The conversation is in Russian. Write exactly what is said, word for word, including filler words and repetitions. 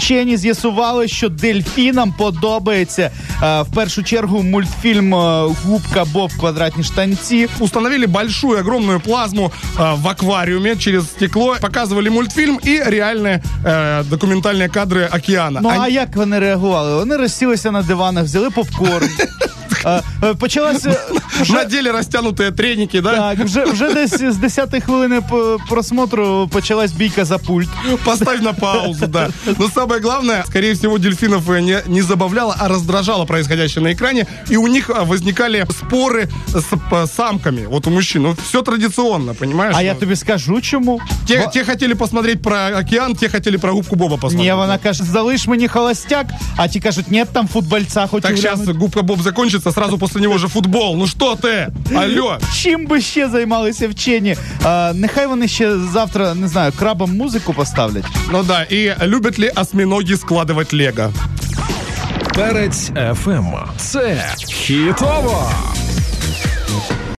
Вчені з'ясували, що дельфінам подобається е, в першу чергу мультфільм е, «Губка Боб. Квадратні штанці». Установили большую, огромную плазму э, в аквариуме через стекло, показывали мультфильм и реальные э, документальные кадры океана. Ну, Они... а як вони реагували? Вони розсілися на диванах, взяли попкорн. А, почалася... Вже... Надели растянутые треники, да? Так, вже, вже десь з десятої хвилини просмотру почалась бійка за пульт. Поставь на паузу, да. Но самое главное, скорее всего, дельфинов не, не забавляло, а раздражало происходящее на экране, и у них возникали споры с самками, вот у мужчин. Ну, все традиционно, понимаешь? А я тобі скажу, чому. Те, Бо... те хотели посмотреть про океан, те хотели про губку Боба посмотреть. Ні, вона каже, залиш мені холостяк, а ті кажуть, нет, там футбольця хочу. Так сейчас губка Боб закончится, сразу после него же футбол. Ну что ты? Алло. Чим би ще займалися вчені? А, нехай вони ще завтра, не знаю, крабам музику поставлять. Ну да, и любят ли осьминоги складывать лего? Перець еф ем. Це хітово.